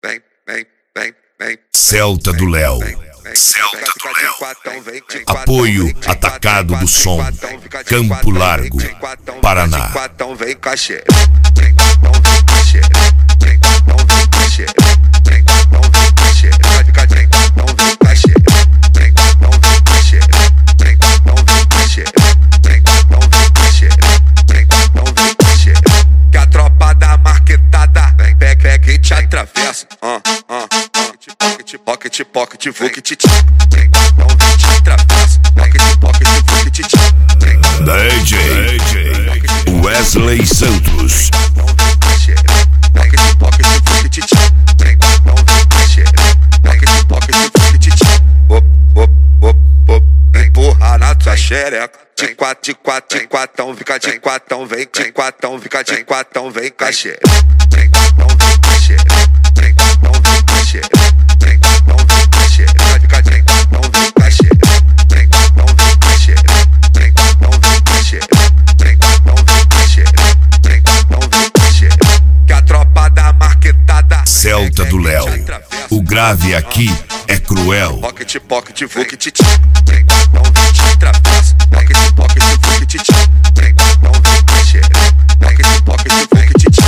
Celta do Léo. Celta do Léo. Apoio Atacado do Som. Campo Largo, Paraná. Que a tropa da marquetada pega e te atravessa. Pocket, vuket, então vem te atravessa. Pocket, vuket, DJ Wesley Santos. Empurra na tua xereca. De quatro, fica de quatro, vem de quatro, fica de quatro, vem com a xereca. Que a tropa da marquetada Celta do Léo. O grave aqui é cruel. Pocket, vuket, então vem te atravessa. Pocket, vuket, então vem com a xereca. Pocket, vuket.